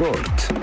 Sport.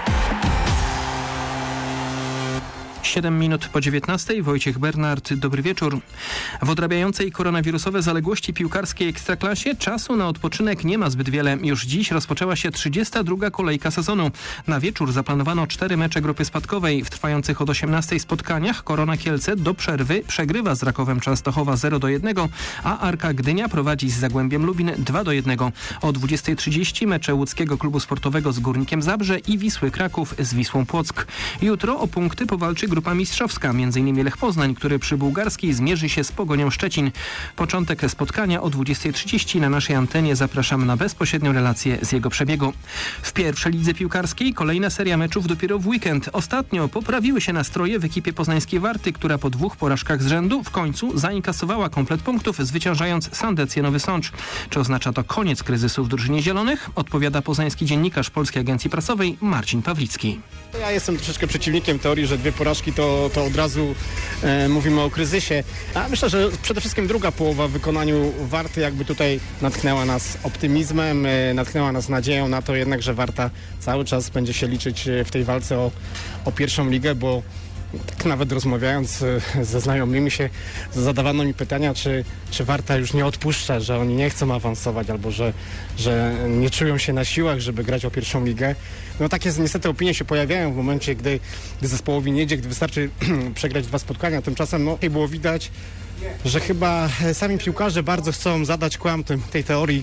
7 minut po 19:00. Wojciech Bernard, dobry wieczór. W odrabiającej koronawirusowe zaległości piłkarskiej Ekstraklasie czasu na odpoczynek nie ma zbyt wiele. Już dziś rozpoczęła się 32. kolejka sezonu. Na wieczór zaplanowano 4 mecze grupy spadkowej. W trwających od 18:00 spotkaniach Korona Kielce do przerwy przegrywa z Rakowem Częstochowa 0-1, a Arka Gdynia prowadzi z Zagłębiem Lubin 2-1. O 20:30 mecze łódzkiego klubu sportowego z Górnikiem Zabrze i Wisły Kraków z Wisłą Płock. Jutro o punkty powalczy grupa mistrzowska, m.in. Lech Poznań, który przy Bułgarskiej zmierzy się z Pogonią Szczecin. Początek spotkania o 20:30 na naszej antenie. Zapraszam na bezpośrednią relację z jego przebiegu. W pierwszej lidze piłkarskiej kolejna seria meczów dopiero w weekend. Ostatnio poprawiły się nastroje w ekipie poznańskiej Warty, która po 2 porażkach z rzędu w końcu zainkasowała komplet punktów, zwyciężając Sandecję Nowy Sącz. Czy oznacza to koniec kryzysu w drużynie zielonych? Odpowiada poznański dziennikarz Polskiej Agencji Prasowej Marcin Pawlicki. Ja jestem troszeczkę przeciwnikiem teorii, że 2 porażki to od razu mówimy o kryzysie. A myślę, że przede wszystkim druga połowa w wykonaniu Warty jakby tutaj natknęła nas optymizmem, natknęła nas nadzieją na to jednak, że Warta cały czas będzie się liczyć w tej walce o pierwszą ligę, bo tak nawet rozmawiając ze znajomymi się, zadawano mi pytania, czy Warta już nie odpuszcza, że oni nie chcą awansować albo że nie czują się na siłach, żeby grać o pierwszą ligę. No takie niestety opinie się pojawiają w momencie, gdy zespołowi nie idzie, gdy wystarczy przegrać 2 spotkania. Tymczasem było widać, że chyba sami piłkarze bardzo chcą zadać kłam tej teorii.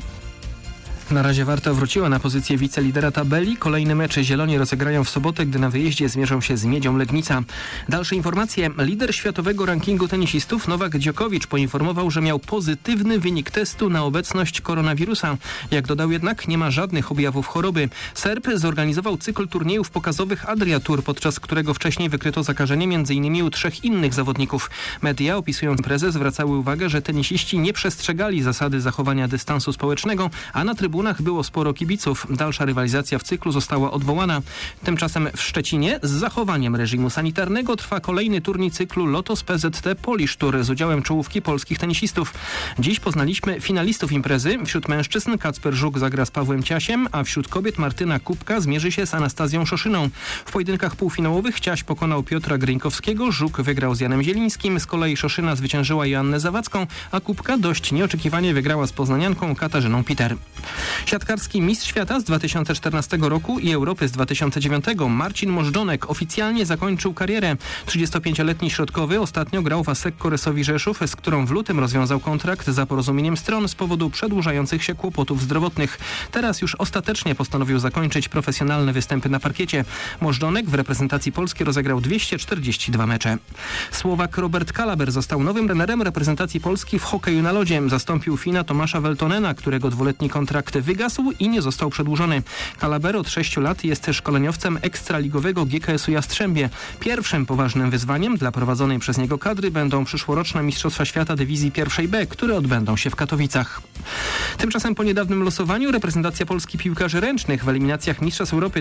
Na razie Warta wróciła na pozycję wicelidera tabeli. Kolejne mecze Zieloni rozegrają w sobotę, gdy na wyjeździe zmierzą się z Miedzią Legnica. Dalsze informacje. Lider światowego rankingu tenisistów Nowak Djokovic poinformował, że miał pozytywny wynik testu na obecność koronawirusa. Jak dodał jednak, nie ma żadnych objawów choroby. Serb zorganizował cykl turniejów pokazowych Adria Tour, podczas którego wcześniej wykryto zakażenie m.in. u 3 innych zawodników. Media, opisując imprezę, zwracały uwagę, że tenisiści nie przestrzegali zasady zachowania dystansu społecznego, a na trybunach było sporo kibiców. Dalsza rywalizacja w cyklu została odwołana. Tymczasem w Szczecinie z zachowaniem reżimu sanitarnego trwa kolejny turniej cyklu Lotos PZT Polish Tour z udziałem czołówki polskich tenisistów. Dziś poznaliśmy finalistów imprezy. Wśród mężczyzn Kacper Żuk zagra z Pawłem Ciasiem, a wśród kobiet Martyna Kubka zmierzy się z Anastazją Szoszyną. W pojedynkach półfinałowych Ciaś pokonał Piotra Gryńkowskiego, Żuk wygrał z Janem Zielińskim, z kolei Szoszyna zwyciężyła Joannę Zawadzką, a Kubka dość nieoczekiwanie wygrała z poznanianką Katarzyną Piter. Siatkarski mistrz świata z 2014 roku i Europy z 2009 Marcin Możdżonek oficjalnie zakończył karierę. 35-letni środkowy ostatnio grał w ASEC Koresowi Rzeszów, z którą w lutym rozwiązał kontrakt za porozumieniem stron z powodu przedłużających się kłopotów zdrowotnych. Teraz już ostatecznie postanowił zakończyć profesjonalne występy na parkiecie. Możdżonek w reprezentacji Polski rozegrał 242 mecze. Słowak Robert Kalaber został nowym trenerem reprezentacji Polski w hokeju na lodzie. Zastąpił Fina Tomasza Weltonena, którego 2-letni kontrakt wygasł i nie został przedłużony. Kalaber od 6 lat jest szkoleniowcem ekstraligowego GKS-u Jastrzębie. Pierwszym poważnym wyzwaniem dla prowadzonej przez niego kadry będą przyszłoroczne Mistrzostwa Świata Dywizji 1B, które odbędą się w Katowicach. Tymczasem po niedawnym losowaniu reprezentacja Polski piłkarzy ręcznych w eliminacjach Mistrzostw Europy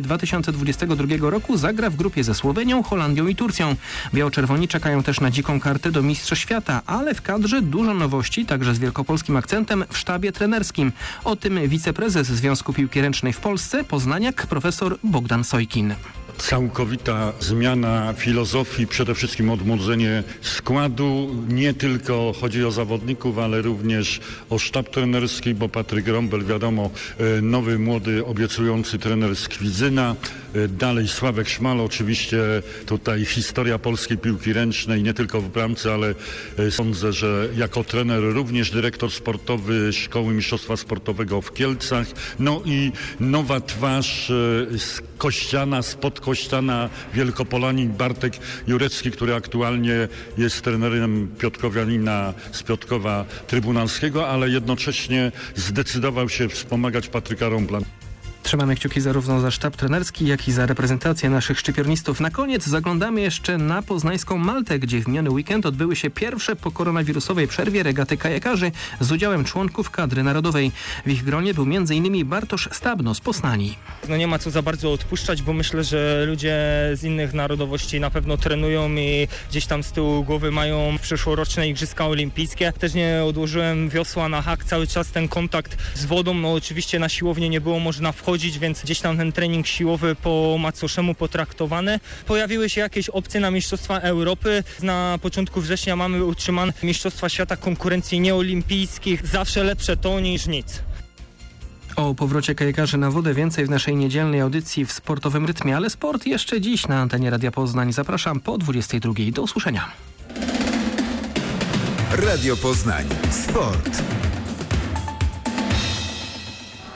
2022 roku zagra w grupie ze Słowenią, Holandią i Turcją. Biało-czerwoni czekają też na dziką kartę do Mistrzostw Świata, ale w kadrze dużo nowości, także z wielkopolskim akcentem w sztabie trenerskim. O tym wiceprezes Związku Piłki Ręcznej w Polsce, poznaniak profesor Bogdan Sojkin. Całkowita zmiana filozofii, przede wszystkim odmłodzenie składu. Nie tylko chodzi o zawodników, ale również o sztab trenerski, bo Patryk Rąbel, wiadomo, nowy, młody, obiecujący trener z Kwidzyna. Dalej Sławek Szmal, oczywiście tutaj historia polskiej piłki ręcznej, nie tylko w bramce, ale sądzę, że jako trener również dyrektor sportowy Szkoły Mistrzostwa Sportowego w Kielcach. No i nowa twarz z Kościana, spod Kościana, Wielkopolanin Bartek Jurecki, który aktualnie jest trenerem Piotrkowianina z Piotrkowa Trybunalskiego, ale jednocześnie zdecydował się wspomagać Patryka Rąbla. Trzymamy kciuki zarówno za sztab trenerski, jak i za reprezentację naszych szczypiornistów. Na koniec zaglądamy jeszcze na poznańską Maltę, gdzie w miniony weekend odbyły się pierwsze po koronawirusowej przerwie regaty kajakarzy z udziałem członków kadry narodowej. W ich gronie był m.in. Bartosz Stabno z Poznani. No nie ma co za bardzo odpuszczać, bo myślę, że ludzie z innych narodowości na pewno trenują i gdzieś tam z tyłu głowy mają przyszłoroczne Igrzyska Olimpijskie. Też nie odłożyłem wiosła na hak, cały czas ten kontakt z wodą, no oczywiście na siłownię nie było można wchodzić, chodzić, więc gdzieś tam ten trening siłowy po macoszemu potraktowany. Pojawiły się jakieś opcje na Mistrzostwa Europy. Na początku września mamy utrzymane Mistrzostwa Świata konkurencji nieolimpijskich. Zawsze lepsze to niż nic. O powrocie kajakarzy na wodę więcej w naszej niedzielnej audycji w Sportowym Rytmie, ale sport jeszcze dziś na antenie Radia Poznań. Zapraszam po 22:00. Do usłyszenia. Radio Poznań. Sport.